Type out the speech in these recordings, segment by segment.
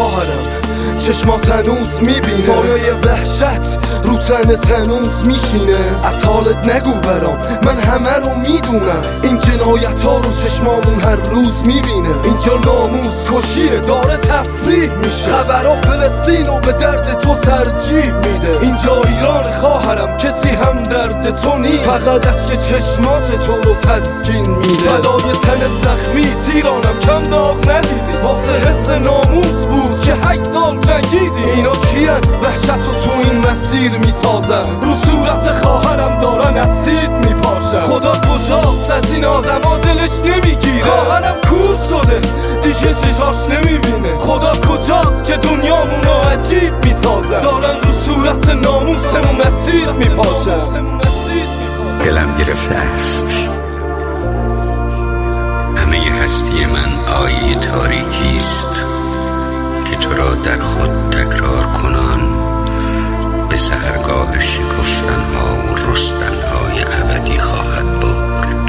خواهرم چشمات هنوز میبینه سایه وحشت رو تن تنوز میشینه. از حالت نگو برام من همه رو میدونم، این جنایت ها رو چشمامون هر روز میبینه. اینجا ناموز کشیه داره تفریح میشه، خبرها فلسطین رو به درد تو ترجیح میده. اینجا ایران خواهرم کسی هم درد تو نی، فقط از که چشمات تو رو تسکین میده. فدای تن زخمی ایرانم کم داغ ندیدی، واسه حس ناموس بود که 8 سال جنگیدی. اینا کیان وحشت رو تو این مسیر میسازن، رو صورت خواهرم دارن اسید میپاشن. خدا کجاست از این آدم ها دلش نمیگیره، خواهرم کور شده دیگه چشاش نمیبینه. خدا کجاست که دنیامونو عجیب میسازن، دارن رو صورت ناموسمون مسیر میپاشن. دلم گرفته است همه هستی من آیه تاریکی است که تو را در خود تکرار کنان به سحرگاه شکفتنها و رستنهای ابدی خواهد برد.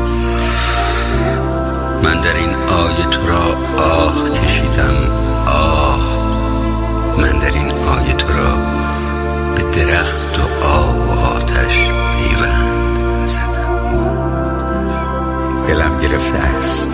من در این آیه تو را آه کشیدم، آه. من در این آیه تو را به درخت و آب و آتش پیوند زدم. دلم گرفته است.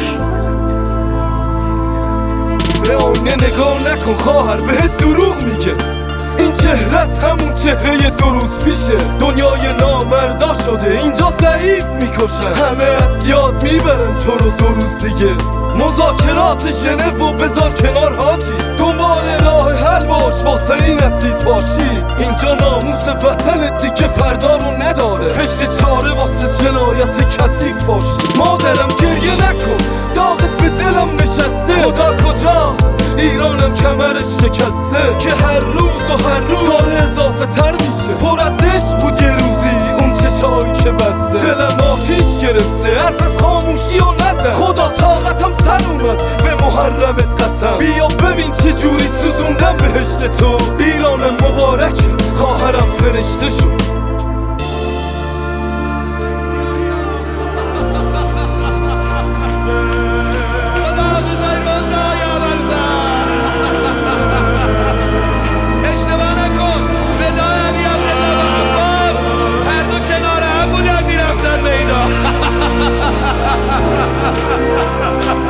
به آینه نگاه نکن خواهر بهت دروغ میگه، این چهرت همون چهره 2 روز پیشه. دنیای نامردا شده اینجا ضعیف میکشن، همه از یاد میبرن تو رو 2 روز دیگه. مذاکرات ژنو و بذار کنار حاجی، دنبال راه حل باش واسه این اسید باشی. اینجا ناموس وطنت دیگه فردا رو نداره، فکر چاره واسه جنایت کثیف باشی. مادرم گریه نکن داغت به دلم نشسته، خدا کجاست ایرانم کمرش شکسته که هر روز و هر روز داره اضافه تر میشه. پر از عشق بود یه روزی اون چشایی که بسته، دلم آتیش گرفته حرف از خاموشی و نزن. خدا طاقتم سر اومد به محرمت قسم، بیا ببین چه جوری سوزوندم بهشت تو. ایرانم مبارک خواهرم فرشته شد.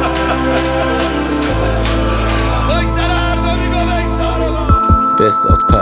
بهزاد